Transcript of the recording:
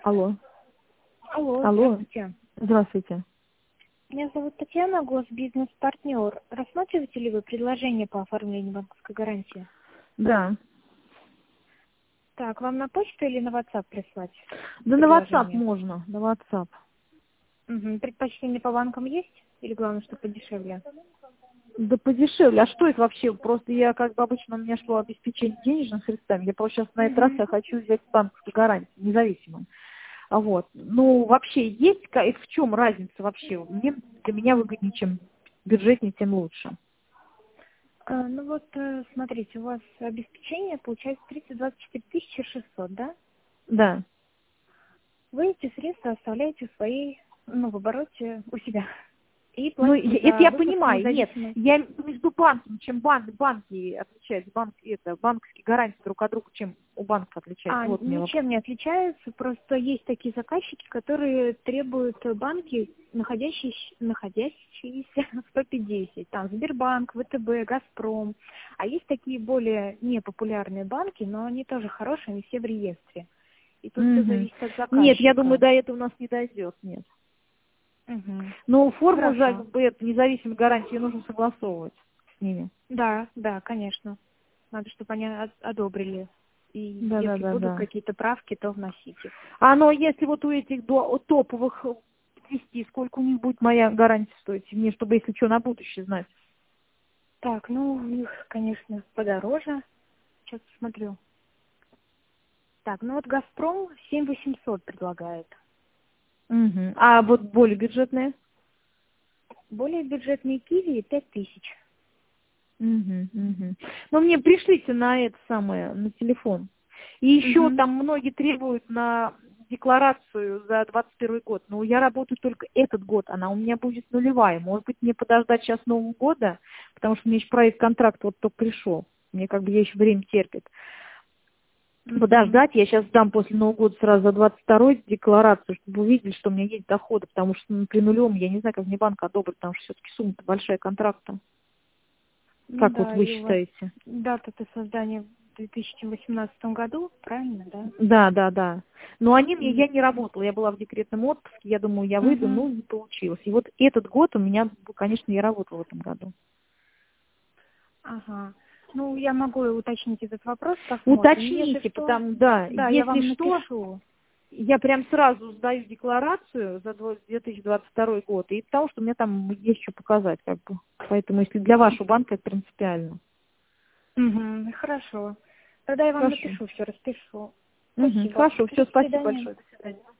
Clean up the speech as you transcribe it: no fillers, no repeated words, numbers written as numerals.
Алло. Алло, Алло. здравствуйте. Здравствуйте. Меня зовут Татьяна, госбизнес-партнер. Рассматриваете ли вы предложение по оформлению банковской гарантии? Да. Так, вам на почту или на WhatsApp прислать Да на WhatsApp предложение? можно, на WhatsApp. Угу. Предпочтение по банкам есть? Или главное, что подешевле? Да подешевле. А что это вообще? Просто я как бы обычно у меня шло обеспечение денежными средствами. Я просто сейчас на этот раз Угу. я хочу взять банковскую гарантию, независимую. А вот. Ну, вообще есть, в чем разница вообще? Для меня выгоднее, чем бюджетнее, тем лучше. Ну вот, смотрите, у вас обеспечение получается 324 600, да? Да. Вы эти средства оставляете в своей, в обороте у себя. И Ну, платите это за я выпуск понимаю, нет. независимой. Я между банками, чем банки отличаются, банковские гарантии друг от друга, чем у банка отличаются. Вот мне вопрос. Ничем не отличаются, просто есть такие заказчики, которые требуют банки, находящиеся в топе 10. Там Сбербанк, ВТБ, Газпром. А есть такие более непопулярные банки, но они тоже хорошие, они все в реестре. И тут все Мгм. зависит от Нет, я думаю, заказчика. до этого у нас не дойдет, нет. Мгм. Но форму за Хорошо. как бы, это, независимой гарантии нужно согласовывать с ними. Да, да, конечно. Надо, чтобы они одобрили. И если будут Да. какие-то правки, то вносить их. А но если вот у этих у топовых ввести, сколько у них будет моя гарантия стоить? Мне, чтобы, если что, на будущее знать. Так, у них, конечно, подороже. Сейчас посмотрю. Так, вот «Газпром» 7800 предлагает. Мгм. А вот более бюджетные? Более бюджетные «Киви» 5000. Мгм. Ну, мне пришлите на это самое, на телефон. И еще Угу. там многие требуют на декларацию за 21 год. Но я работаю только этот год, она у меня будет нулевая. Может быть, мне подождать сейчас Нового года, потому что мне еще проект контракт вот только пришел. Мне как бы я еще время терпит. Угу. Подождать, я сейчас дам после Нового года сразу за 22-й декларацию, чтобы увидели, что у меня есть доходы, потому что при нулевом я не знаю, как мне банк одобрит, потому что все-таки сумма-то большая контракта. Как вот Да, вы и у вас считаете? дата-то создания в 2018 году, правильно, да? Да. Но И, я не работала, я была в декретном отпуске, я думаю, я выйду, Угу. но не получилось. И вот этот год у меня, конечно, я работала в этом году. Ага. Я могу уточнить этот вопрос, посмотрим. Если Уточните, что, да, да, я если вам что, напишу. я прям сразу сдаю декларацию за 2022 год, и потому что у меня там есть что показать, как бы. Поэтому, если для вашего банка это принципиально. Угу. Хорошо. Тогда я вам Хорошо. напишу, все распишу. Спасибо. Хорошо, До все, спасибо свидания. большое. До свидания.